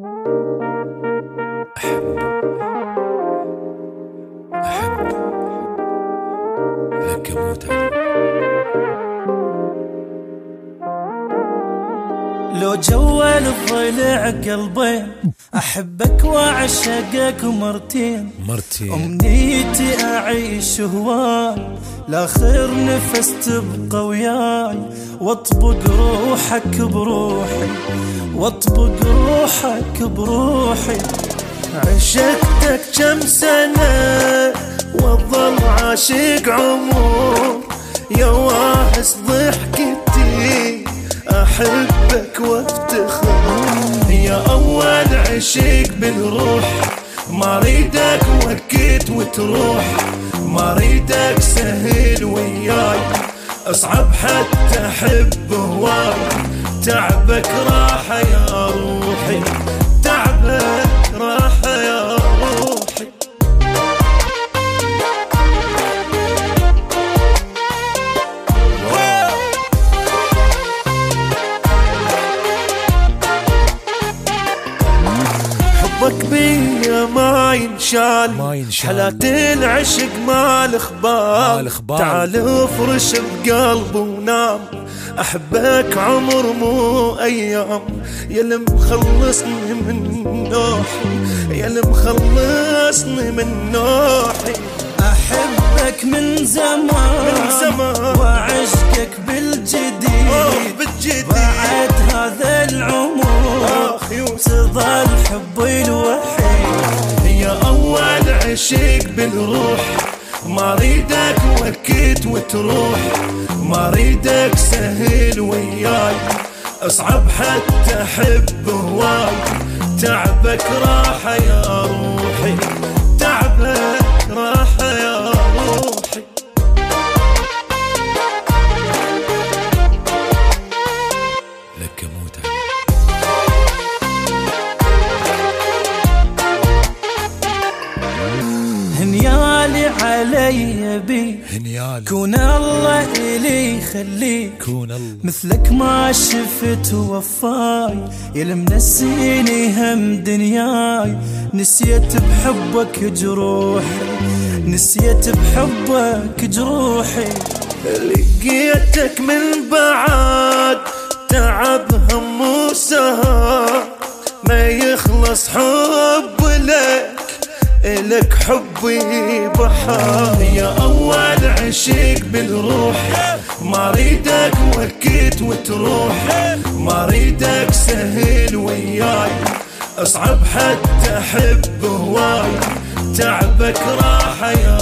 أحب لك أموت عليك. لو جول الضلع قلبين أحبك وأعشقك مرتين أمنيتي أعيش هواي لآخر نفس تبقى وياي واطبق روحك بروحي واطبق روحك بروحي. عشقتك كم سنة وظل عاشق عمر يا واهس ضحكتي أحبك وافتخر يا أول عشق بالروح ما ريدك وكيت وتروح ما ريدك سهل وياي أصعب حتى أحب هواي تعبك راحة يا روحي تعبك راحة يا روحي. حبك بيا ما ينشال حالات العشق ما الإخبار تعال افرش بقلبي ونام أحبك عمر مو أيام يلي مخلصني من نوحي يلي مخلصني من نوحي. أحبك من زمان وعشقك بالجديد بعد هذا العمر تظل حبي الوحيد يا أول عشق بالروح ما ريدك وكيت وتروح ما ريدك سهل وياي أصعب حتى أحب هواي تعبك راحة يا روحي تعبك راحة يا روحي. لك أموت عليك. هنيالي علي بي كون الله إلي يخليك مثلك ما شفت وفاي يلي منسيني هم دنياي نسيت بحبك جروحي نسيت بحبك جروحي. لقيتك من بعد تعب هم وسهر ما يخلص حب لك إلك حبي بحار يا أول عشق بالروح ما ريدك وكيت وتروح ما ريدك سهل وياي أصعب حتى أحب هواي تعبك راحة يا